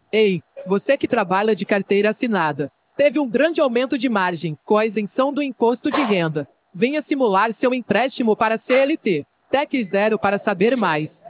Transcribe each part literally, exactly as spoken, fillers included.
Ei, você que trabalha de carteira assinada, teve um grande aumento de margem com a isenção do imposto de renda. Venha simular seu empréstimo para C L T. Tec Zero para saber mais.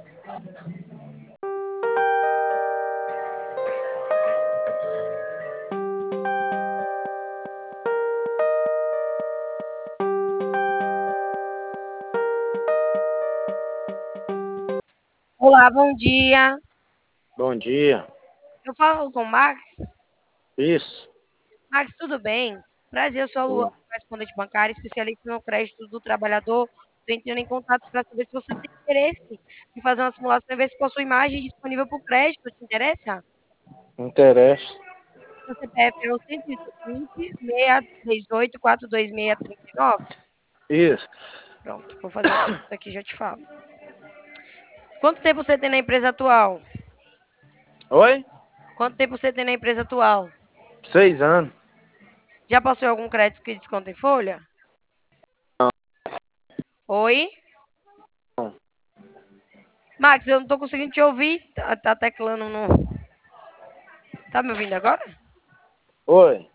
Olá, bom dia. Bom dia. Eu falo com o Max. Isso. Max, tudo bem? Prazer, eu sou a Luana, Tô. correspondente bancária, especialista no crédito do trabalhador. Estou entrando em contato para saber se você tem interesse em fazer uma simulação e ver se possui imagem disponível para o crédito. Te interessa? Interessa. Seu C P F é o cento e vinte, seiscentos e trinta e oito, quatrocentos e vinte e seis, trinta e nove? Isso. Pronto, vou fazer uma pergunta aqui e já te falo. Quanto tempo você tem na empresa atual? Oi? Quanto tempo você tem na empresa atual? Seis anos. Já possui algum crédito que desconta em folha? Oi? Max, eu não tô conseguindo te ouvir. Tá, tá teclando no. Tá me ouvindo agora? Oi.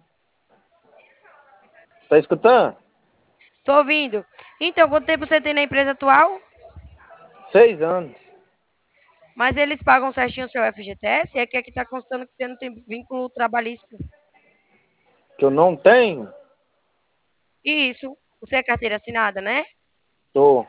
Tá escutando? Tô ouvindo. Então, quanto tempo você tem na empresa atual? Seis anos. Mas eles pagam certinho o seu F G T S? É que aqui tá constando que você não tem vínculo trabalhista. Que eu não tenho? Isso. Você é carteira assinada, né? Tô.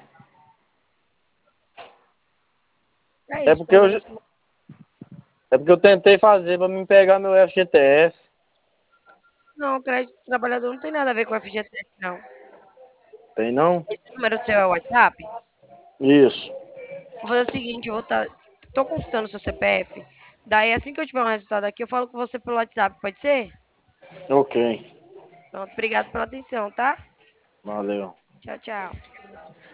É É isso, porque pra eu, fazer esse. é porque eu tentei fazer pra me pegar meu F G T S. Não, o crédito do trabalhador não tem nada a ver com o F G T S, não. Tem não? Esse número seu é o WhatsApp? Isso. Vou fazer o seguinte, eu vou estar. Tô consultando o seu C P F. Daí, assim que eu tiver um resultado aqui, eu falo com você pelo WhatsApp, pode ser? Ok. Pronto, obrigado pela atenção, tá? Valeu. Tchau, tchau.